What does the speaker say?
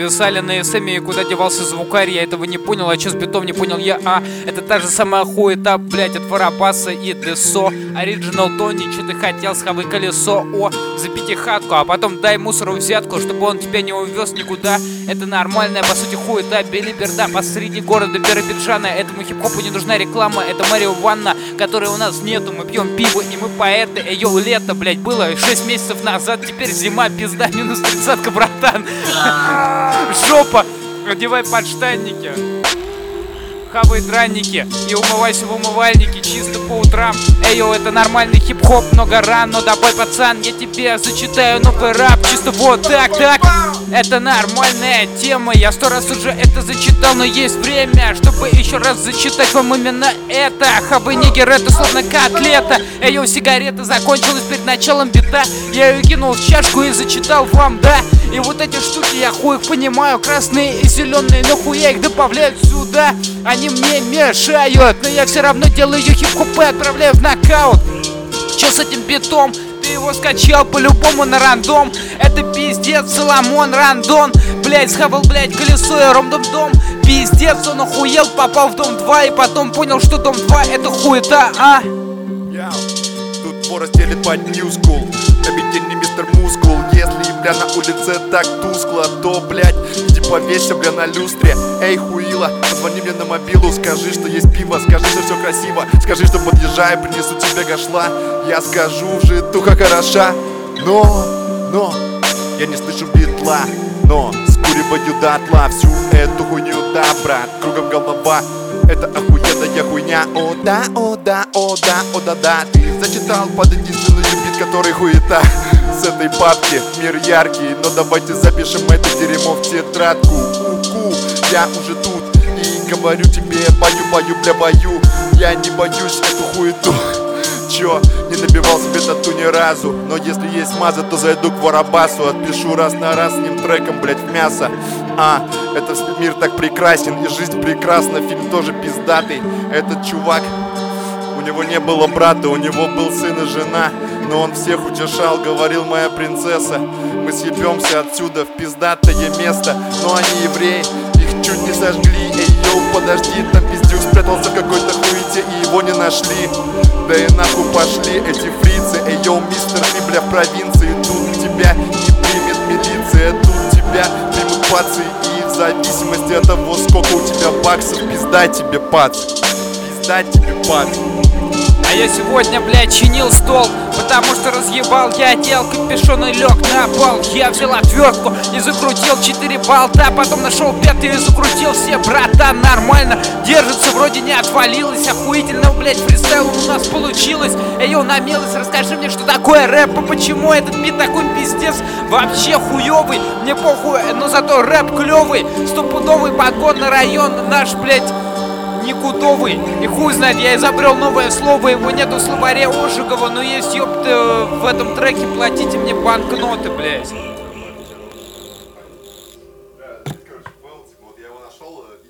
зависали на СМе, и куда девался звукарь, я этого не понял, а чё с битом не понял я, это та же самая хуета, блять, от Фарабаса и Десо. Оригинал Тони, чё ты хотел, схавай колесо, за пятихатку, а потом дай мусору взятку, чтобы он тебя не увез никуда. Это нормальная, по сути, хуета, белиберда посреди города Биробиджана. Этому хип-хопу не нужна реклама, это Марио Ванна, которой у нас нету. Мы пьем пиво и мы поэты, йоу, лето, блять, было 6 месяцев назад, теперь зима, пизда, минус 30-ка, братан. Жопа, одевай подштанники, хавай дранники и умывайся в умывальнике чисто по утрам. Йоу, это нормальный хип-хоп, много ран, но давай, пацан, я тебе зачитаю новый рэп, чисто вот так. Это нормальная тема, я 100 раз уже это зачитал, но есть время, чтобы еще раз зачитать вам именно это. Хавай, нигер, это словно котлета. Йоу, сигарета закончилась перед началом бита, я ее кинул в чашку и зачитал вам, да. И вот эти штуки, я хуй их понимаю, красные и зеленые, но хуя их добавляют сюда. Они мне мешают, но я все равно делаю хип-хоп и отправляю в нокаут. Че с этим битом? Ты его скачал по-любому на рандом. Это пиздец, Соломон Рандон. Блять, схавал, блять, колесо и ром-дом-дом. Пиздец, он охуел, попал в дом 2 и потом понял, что дом 2 это хуета, Тут Форест делит под New School. Обидельный мистер Мускул. Если, бля, на улице так тускло, то, блядь, иди повесься, бля, на люстре. Эй, хуила, позвони мне на мобилу. Скажи, что есть пиво, скажи, что все красиво. Скажи, что подъезжай, принесу тебе гашла. Я скажу, житуха хороша. Но, я не слышу битла. Но скуриваю дотла всю эту хуйню, да, брат. Кругом голова, это охуенная хуйня. О да, ты зачитал под единственный бит, который хуета. С этой бабки мир яркий, но давайте запишем это дерьмо в тетрадку. Я уже тут и говорю тебе, бою, бля, бою. Я не боюсь эту хуету. Чё, не набивал себе тату ни разу, но если есть маза, то зайду к Фарабасу. Отпишу раз на раз с ним треком, блять, в мясо. Этот мир так прекрасен, и жизнь прекрасна, фильм тоже пиздатый. Этот чувак, у него не было брата, у него был сын и жена, но он всех утешал, говорил: моя принцесса, мы съебемся отсюда в пиздатое место. Но они евреи, их чуть не сожгли. Эй, йоу, подожди, там пиздюк спрятался в какой-то хуете и его не нашли. Да и нахуй пошли эти фрицы. Эй, йоу, мистер, ты, бля, в провинции, тут тебя не примет милиция, тут тебя примут пацы. И в зависимости от того, сколько у тебя баксов, пизда тебе, пац. Пизда тебе, пац. А я сегодня, блядь, чинил стол, потому что разъебал, я одел капюшон и лег на пол. Я взял отвертку и закрутил 4 болта, потом нашел 5-й и закрутил все, братан, нормально держится, вроде не отвалилось. Охуительно, блядь, фристайл у нас получилось. Йоу, намелось, расскажи мне, что такое рэп, и почему этот бит такой пиздец вообще хуёвый. Мне похуй, но зато рэп клёвый, стопудовый подгон на район наш, блядь, никудовый. И хуй знает, я изобрел новое слово, его нету в словаре Ожегова, но есть, ёпта, в этом треке, платите мне банкноты, блядь.